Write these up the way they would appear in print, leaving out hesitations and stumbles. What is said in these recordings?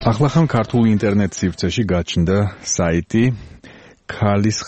ახლა ხან ქართულ ინტერნეტ სივრცეში გაჩნდა საიტი ქალის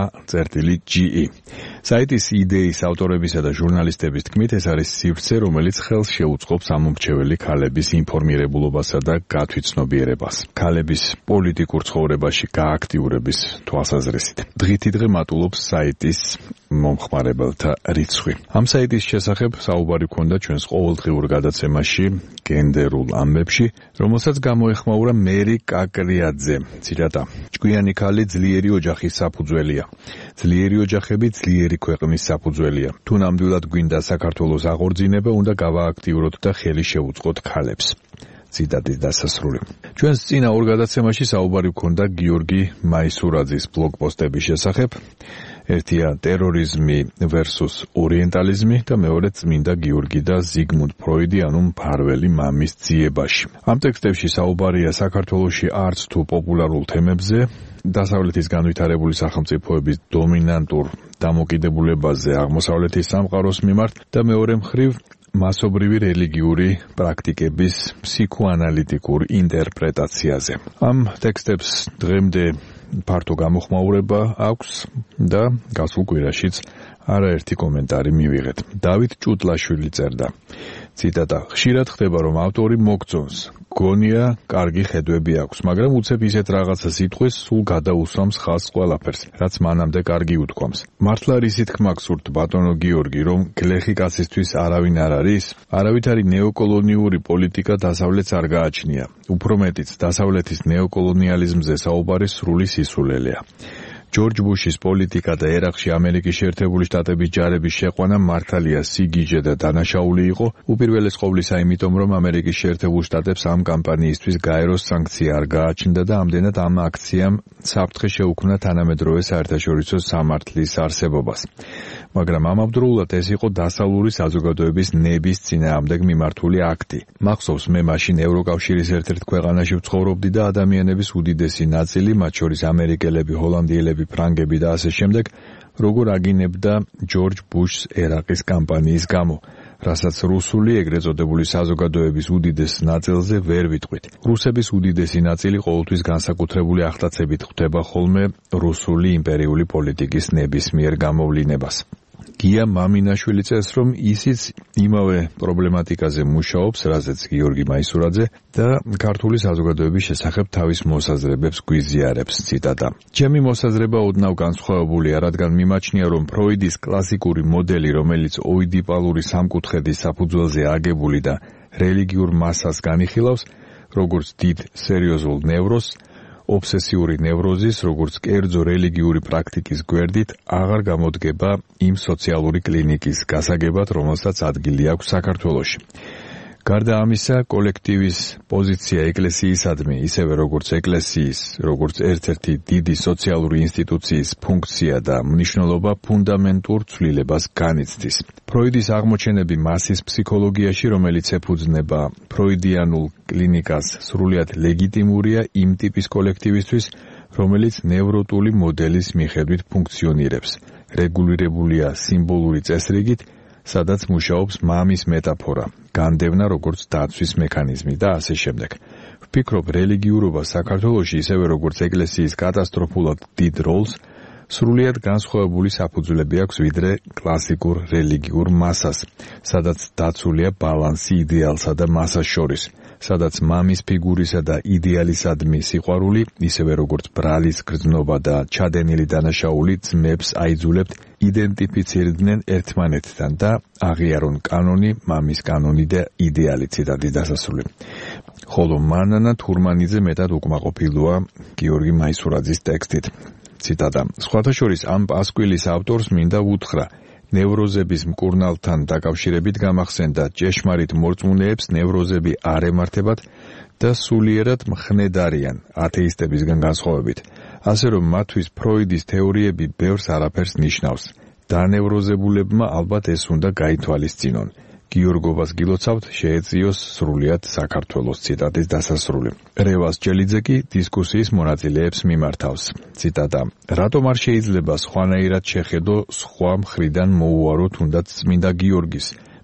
ხმა.ge. საიტის იდეის ავტორებისა და ჟურნალისტების თქმით, ეს არის სივრცე, რომელიც ხელს შეუწყობს ამომრჩეველი ქალების ინფორმირებულობასა და გათვითცნობიერებას. ქალების პოლიტიკურ ცხოვრებაში გააქტიურების თვალსაზრისით. დღითიდღე მატულობს საიტის მომხმარებელთა რიცხვი. ამ საიტის შესახებ საუბარი ჰქონდა ჩვენს ყოველდღიურ გადაცემაში გენდერულ ამბებში, რომელსაც გამოეხმაურა მერი კაკრიაძე. ციტატა: ჭკვიანი ქალი ძლიერი ოჯახის საფუძველია. ძლიერი ოჯახები ძლიერი ქვეყნის საფუძველია. თუ ნამდვილად გვინდა საქართველოს აღორძინება, უნდა გავააქტიუროთ და ხელი შევუწყოთ ქალებს. ციტატის დასასრული. ჩვენს წინა ორ გადაცემაში საუბარი ჰქონდა გიორგი მაისურაძის ბლოგპოსტების შესახებ. ერთია ტერორიზმი versus ორიენტალიზმი და მეორე წმინდა გიორგი და ზიგმუნდ ფროიდი, ანუ მფარველი მამის ძიებაში. ამ ტექსტებში საუბარია საქართველოში არც თუ პოპულარულ თემებზე, დასავლეთის განვითარებული სახელმწიფოების დომინანტურ დამოკიდებულებაზე აღმოსავლეთის სამყაროს მიმართ და მეორე მხრივ მასობრივი რელიგიური პრაქტიკების ფსიქოანალიტიკურ ინტერპრეტაციაზე. ამ ტექსტებს დღემდე ფართო გამოხმაურება აქვს და გასულ კვირაშიც არაერთი კომენტარი მივიღეთ. დავით ჭუტლაშვილი წერდა. ციტატა: ხშირად ხდება, რომ ავტორი მოგწონს, გონია კარგი ხედვები აქვს, მაგრამ უცებ ისეთ რაღაცა სიტყვის სულ გადაუსვამს ხაზს ყველაფერს, რაც მანამდე კარგი უთქვამს. მართლა რისი თქმა გსურთ, ბატონო გიორგი, რომ გლეხი კაცისთვის არავინ არ არის? არავითარი ნეოკოლონიური პოლიტიკა დასავლეთს არ გააჩნია. უფრო მეტიც, დასავლეთის ნეოკოლონიალიზმზე საუბარი სრული სისულელეა. ჯორჯ ბუშის პოლიტიკა და ერაყში ამერიკის შეერთებული შტატების ჯარების შეყვანა მართალია სიგიჟე და დანაშაული იყო, უპირველეს ყოვლისა იმიტომ, რომ ამერიკის შეერთებულ შტატებს ამ კამპანიისთვის გაეროს სანქცია არ გააჩნდა და ამდენად ამ აქციამ საფრთხე შეუქმნა თანამედროვე საერთაშორისო სამართლის არსებობას. მაგრამ ამავდროულად ეს იყო დასავლური საზოგადოების ნების წინააღმდეგ მიმართული აქტი. მახსოვს, მე მაშინ ევროკავშირის ერთ-ერთ ქვეყანაში ვცხოვრობდი და ადამიანების უდიდესი ნაწილი, მათ შორის ამერიკელები, ჰოლანდიელები, ფრანგები და ასე შემდეგ, როგორ აგინებდა ჯორჯ ბუშს ერაყის კამპანიის გამო, რასაც რუსული ეგრეთ წოდებული საზოგადოების უდიდეს ნაწილზე ვერ ვიტყვით. რუსების უდიდესი ნაწილი ყოველთვის განსაკუთრებული ახტაცებით ხვდება ხოლმე რუსული იმპერიული პოლიტიკის ნებისმიერ გამოვლინებას. გია მამინაშვილი წერს, რომ ისიც იმავე პრობლემატიკაზე მუშაობს, რაზეც გიორგი მაისურაძე და ქართული საზოგადოების შესახებ თავის მოსაზრებებს გვიზიარებს. ციტატა: ჩემი მოსაზრება ოდნავ განსხვავებულია, რადგან მიმაჩნია, რომ ფროიდის კლასიკური მოდელი, რომელიც ოიდიპალური სამკუთხედის საფუძველზე აგებული და რელიგიურ მასას განიხილავს, როგორც დიდ სერიოზულ ნევროზს, ობსესიური ნევროზის, როგორც კერძო რელიგიური პრაქტიკის გვერდით, აღარ გამოდგება იმ სოციალური კლინიკის გასაგებად, რომელსაც ადგილი აქვს საქართველოში. გარდა ამისა, კოლექტივის პოზიცია ეკლესიისადმი, ისევე როგორც ეკლესიის, როგორც ერთ-ერთი დიდი სოციალური ინსტიტუციის ფუნქცია და მნიშვნელობა ფუნდამენტურ ცვლილებას განიცდის. ფროიდის აღმოჩენები მასის ფსიქოლოგიაში, რომელიც ეფუძნება ფროიდიანულ კლინიკას, სრულიად ლეგიტიმურია იმ ტიპის კოლექტივისთვის, რომელიც ნევროტული მოდელის მიხედვით ფუნქციონირებს. რეგულირებულია სიმბოლური წესრიგით, სადაც მუშაობს მამის მეტაფორა, განდევნა როგორც დაცვის მექანიზმი და ასე შემდეგ. ვფიქრობ, რელიგიურობა საქართველოში, ისევე როგორც ეკლესიის კატასტროფულად დიდ როლს, სრულიად განსხვავებული საფუძვლები აქვს ვიდრე კლასიკურ რელიგიურ მასას, სადაც დაცულია ბალანსი იდეალსა და მასას შორის, სადაც მამის ფიგურისა და იდეალისადმი სიყვარული, ისევე როგორც ბრალის გრძნობა და ჩადენილი დანაშაული ძმებს აიძულებთ იდენტიფიცირდნენ ერთმანეთთან და აღიარონ კანონი, მამის კანონი და იდეალი. ციტატის დასასრული. ხოლო მანანა თურმანიძე მეტად უკმაყოფილოა გიორგი მაისურაძის ტექსტით. ციტატა: სხვათა შორის ამ პასკვილის ავტორს მინდა ვუთხრა, ნევროზების მკურნალთან დაკავშირებით გამახსენდა, ჭეშმარიტ მორწმუნეებს ნევროზები არ ემართებათ და სულიერად მხნედ არიან, ათეისტებისგან განსხვავებით. ასე რომ მათთვის ფროიდის თეორიები ბევრს არაფერს ნიშნავს. დანევროზებულებმა ალბათ ეს უნდა გაითვალისწინონ. გიორგობას გილოცავთ, შეეწიოს სრულიად საქართველოს. ციტატის დასასრული. რევას ჯელიძე კი დისკუსიის მონაწილეებს მიმართავს. ციტატა: რატომ არ შეიძლება სხვანაირად შეხედო სხვა მხრიდან მოუარო თუნდაც წმინდა გიორგის?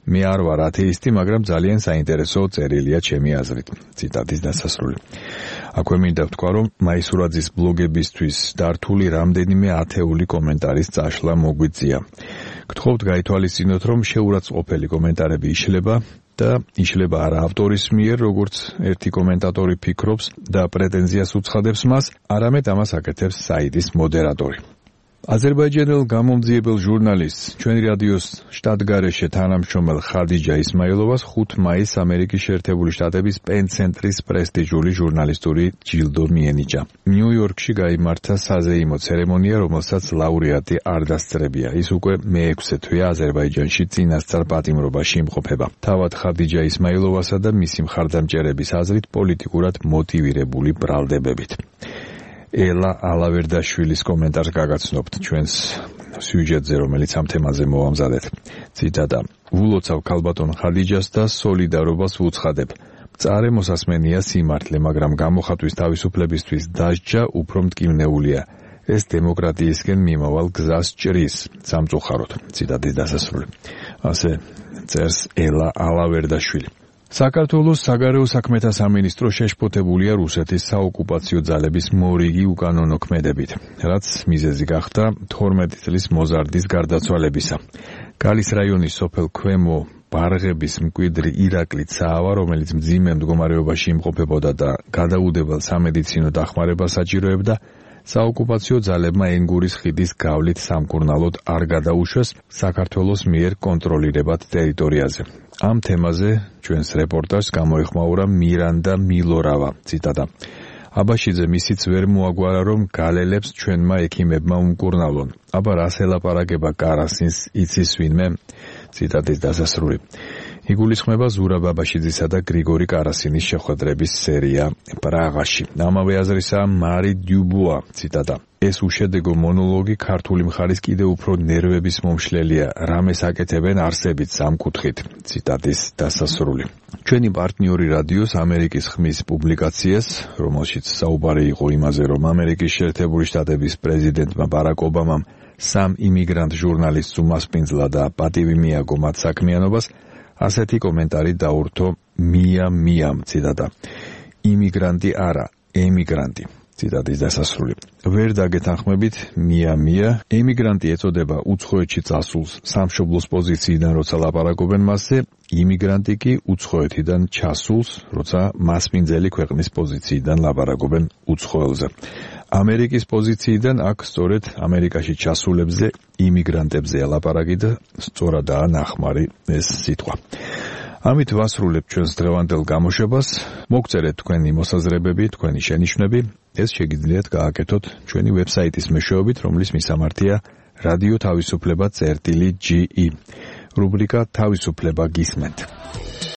მე არ ვარ ათეისტი, მაგრამ ძალიან საინტერესო წერილია ჩემი აზრით. ციტატის დასასრული. აქვე მინდა ვთქვა, რომ მაისურაძის ბლოგებისთვის დართული რამდენიმე ათეული კომენტარის წაშლა მოგვიწია. გთხოვთ გაითვალისწინოთ, რომ შეურაცხყოფელი კომენტარები იშლება და იშლება არა ავტორის მიერ, როგორც ერთი კომენტატორი ფიქრობს და პრეტენზიას უცხადებს მას, არამედ ამას აკეთებს საიტის მოდერატორი. აზერბაიჯანელ გამომძიებელ ჟურნალისტს, ჩვენი რადიოს შტატგარეშე თანამშრომელ ხადიჯა ისმაილოვას 5 მაისს ამერიკის შეერთებული შტატების პენ-ცენტრის პრესტიჟული ჟურნალისტური ჯილდო მიენიჭა. ნიუ-იორკში გაიმართა საზეიმო ცერემონია, რომელსაც ლაურეატი არ დასწრებია. ის უკვე მე-6 თვეა აზერბაიჯანში წინასწარ პატიმრობაში იმყოფება. თავად ხადიჯა ისმაილოვასა და მისი მხარდამჭერების აზრით პოლიტიკურად მოტივირებული ბრალდებებით. ელა ალავერდაშვილის კომენტარს გაგაცნობთ ჩვენს სიუჟეტზე, რომელიც ამ თემაზე მოვამზადეთ. ციტატა: "ულოცავ ქალბატონ ხადიჯას და სოლიდარობას ვუცხადებ. მწარე მოსასმენია სიმართლე, მაგრამ გამოხატვის თავისუფლებისთვის დასჯა უფრო მტკივნეულია. ეს დემოკრატიისკენ მიმავალ გზას ჭრის სამწუხაროდ." ციტატის დასასრული. ასე წერს ელა ალავერდაშვილი. საქართველოს საგარეო საქმეთა სამინისტრო შეშფოთებულია რუსეთის საოკუპაციო ძალების მორიგი უკანონო ქმედებით, რაც მიზეზი გახდა 12 წლის მოზარდის გარდაცვალებისა. გალის რაიონის სოფელ ქვემო ბარღების მკვიდრი ირაკლი ცაავა, რომელიც მძიმე მდგომარეობაში იმყოფებოდა და გადაუდებელ სამედიცინო დახმარებას საჭიროებდა, საოკუპაციო ძალებმა ენგურის ხიდის გავლით სამკურნალოდ არ გადაუშვეს საქართველოს მიერ კონტროლირებად ტერიტორიაზე. ამ თემაზე ჩვენს რეპორტაჟს გამოეხმაურა მირანდა მილორავა. ციტატა: "აბაშიძე მისიც ვერ მოაგვარა, რომ გალელებს ჩვენმა ექიმებმა უმკურნალონ. აბა რას ელაპარაკება კარასინს იცის ვინმე?" ციტატის დასასრული. იგულისხმება ზურაბ აბაშიძისა და გრიგორი კარასინის შეხვედრების სერია პრაღაში. ამავე აზრისაა მარი დიუბუა. ციტატა: "ეს უშედეგო მონოლოგი ქართული მხარის კიდევ უფრო ნერვების მომშლელია, რამეს აკეთებენ არსებით სამკუთხით." ციტატის დასასრული. ჩვენი პარტნიორი რადიოს ამერიკის ხმის პუბლიკაციას, რომელშიც საუბარი იყო იმაზე, რომ ამერიკის შეერთებული შტატების პრეზიდენტმა ბარაკ ობამამ 3 იმიგრანტ ჟურნალისტს უმასპინძლა და პატივი მიაგო მათ საქმიანობას, ასეთი კომენტარი დაურთო მიამ. ციტატა: "იმიგრანტი არა, ემიგრანტი." ციტატის დასასრული. ვერ დაგეთანხმებით მია, ემიგრანტი ეწოდება უცხოეთში წასულს სამშობლოს პოზიციიდან, როცა ლაპარაკობენ მასზე, იმიგრანტი კი უცხოეთიდან ჩასულს, როცა მასპინძელი ქვეყნის პოზიციიდან ლაპარაკობენ უცხოელზე. ამერიკის პოზიციიდან აქ სწორედ ამერიკაში ჩასულებზე, იმიგრანტებზე ელაპარაკი და სწორადაა ნახმარი ეს სიტყვა. ამით ვასრულებთ ჩვენს დღევანდელ გამოშვებას. მოგწერეთ თქვენი მოსაზრებები, თქვენი შენიშვნები. ეს შეგიძლიათ გააკეთოთ ჩვენი ვებსაიტის მეშვეობით, რომლის მისამართია რადიო თავისუფლება.ge. რუბრიკა თავისუფლება გისმენთ.